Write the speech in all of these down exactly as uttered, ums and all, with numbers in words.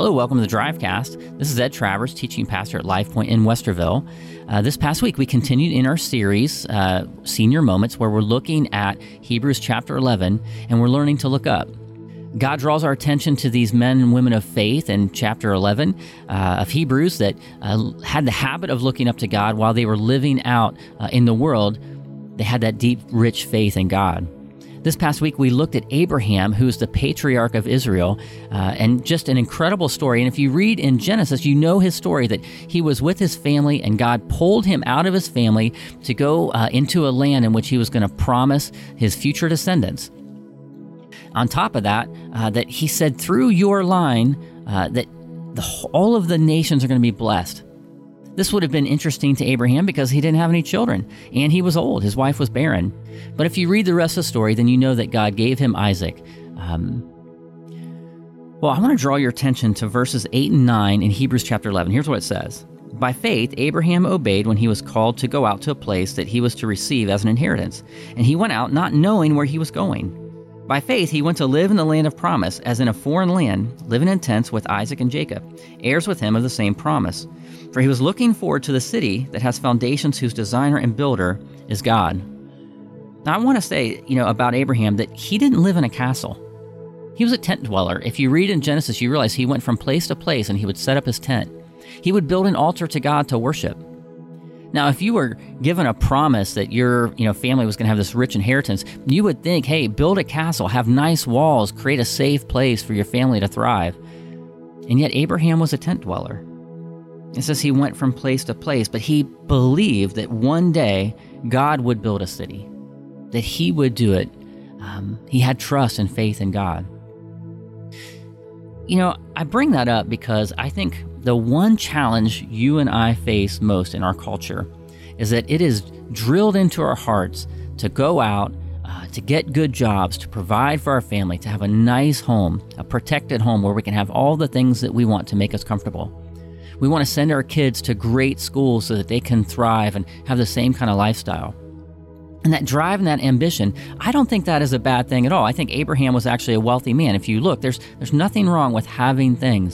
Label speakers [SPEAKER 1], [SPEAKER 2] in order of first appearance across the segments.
[SPEAKER 1] Hello, welcome to the Drivecast. This is Ed Travers, teaching pastor at Life Point in Westerville. Uh, this past week, we continued in our series, uh, Senior Moments, where we're looking at Hebrews chapter eleven, and we're learning to look up. God draws our attention to these men and women of faith in chapter eleven uh, of Hebrews that uh, had the habit of looking up to God while they were living out uh, in the world. They had that deep, rich faith in God. This past week, we looked at Abraham, who's the patriarch of Israel, uh, and just an incredible story. And if you read in Genesis, you know his story, that he was with his family, and God pulled him out of his family to go uh, into a land in which he was going to promise his future descendants. On top of that, uh, that he said through your line uh, that the, all of the nations are going to be blessed. This would have been interesting to Abraham because he didn't have any children, and he was old. His wife was barren. But if you read the rest of the story, then you know that God gave him Isaac. Um, well, I want to draw your attention to verses eight and nine in Hebrews chapter eleven. Here's what it says. By faith, Abraham obeyed when he was called to go out to a place that he was to receive as an inheritance, and he went out not knowing where he was going. By faith, he went to live in the land of promise, as in a foreign land, living in tents with Isaac and Jacob, heirs with him of the same promise. For he was looking forward to the city that has foundations, whose designer and builder is God. Now, I want to say, you know, about Abraham that he didn't live in a castle. He was a tent dweller. If you read in Genesis, you realize he went from place to place and he would set up his tent. He would build an altar to God to worship. Now, if you were given a promise that your you know, family was going to have this rich inheritance, you would think, hey, build a castle, have nice walls, create a safe place for your family to thrive. And yet Abraham was a tent dweller. It says he went from place to place, but he believed that one day God would build a city, that he would do it. Um, he had trust and faith in God. You know, I bring that up because I think the one challenge you and I face most in our culture is that it is drilled into our hearts to go out, uh, to get good jobs, to provide for our family, to have a nice home, a protected home where we can have all the things that we want to make us comfortable. We want to send our kids to great schools so that they can thrive and have the same kind of lifestyle. And that drive and that ambition, I don't think that is a bad thing at all. I think Abraham was actually a wealthy man. If you look, there's there's nothing wrong with having things.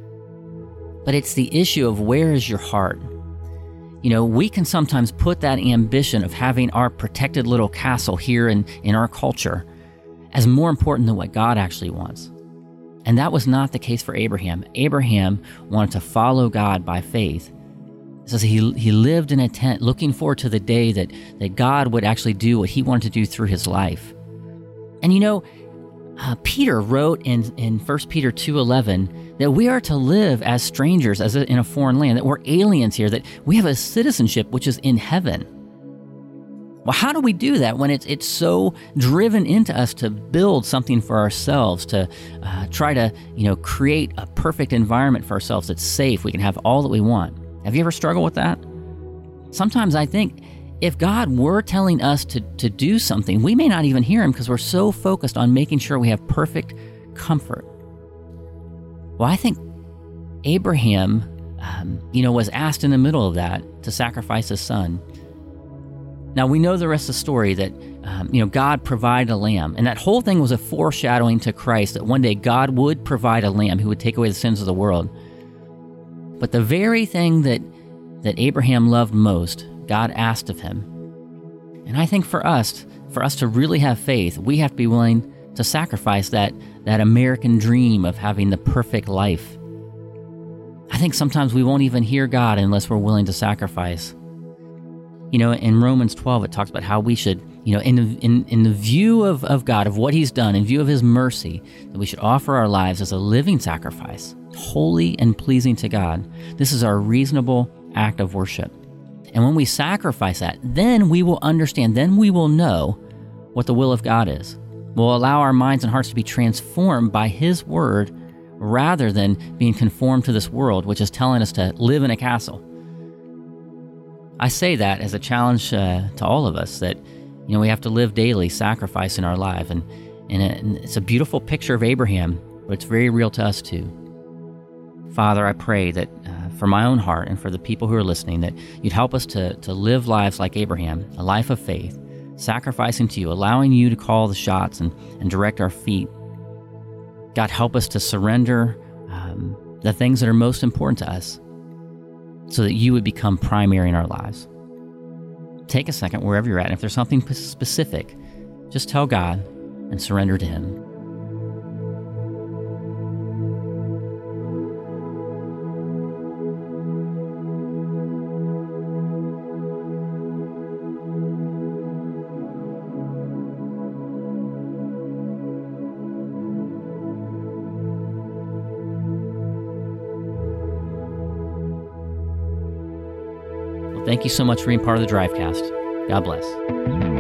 [SPEAKER 1] But it's the issue of where is your heart? You know, we can sometimes put that ambition of having our protected little castle here in, in our culture as more important than what God actually wants. And that was not the case for Abraham. Abraham wanted to follow God by faith. It says he, he lived in a tent looking forward to the day that, that God would actually do what he wanted to do through his life. And you know, uh, Peter wrote in, in First Peter two eleven that we are to live as strangers as a, in a foreign land, that we're aliens here, that we have a citizenship which is in heaven. Well, how do we do that when it's it's so driven into us to build something for ourselves, to uh, try to you know create a perfect environment for ourselves that's safe, we can have all that we want? Have you ever struggled with that? Sometimes I think if God were telling us to, to do something, we may not even hear him because we're so focused on making sure we have perfect comfort. Well, I think Abraham, um, you know, was asked in the middle of that to sacrifice his son. Now, we know the rest of the story that, um, you know, God provided a lamb, and that whole thing was a foreshadowing to Christ, that one day God would provide a lamb who would take away the sins of the world. But the very thing that, that Abraham loved most, God asked of him. And I think for us, for us to really have faith, we have to be willing to sacrifice that, that American dream of having the perfect life. I think sometimes we won't even hear God unless we're willing to sacrifice. You know, in Romans twelve, it talks about how we should, you know, in the, in, in the view of, of God, of what he's done, in view of his mercy, that we should offer our lives as a living sacrifice, holy and pleasing to God. This is our reasonable act of worship. And when we sacrifice that, then we will understand, then we will know what the will of God is. We'll allow our minds and hearts to be transformed by his word rather than being conformed to this world, which is telling us to live in a castle. I say that as a challenge uh, to all of us, that you know we have to live daily, sacrificing our life, and, and, it, and it's a beautiful picture of Abraham, but it's very real to us too. Father, I pray that uh, for my own heart and for the people who are listening, that you'd help us to, to live lives like Abraham, a life of faith, sacrificing to you, allowing you to call the shots and, and direct our feet. God, help us to surrender um, the things that are most important to us, so that you would become primary in our lives. Take a second wherever you're at, and if there's something specific, just tell God and surrender to Him. Well, thank you so much for being part of the Drivecast. God bless.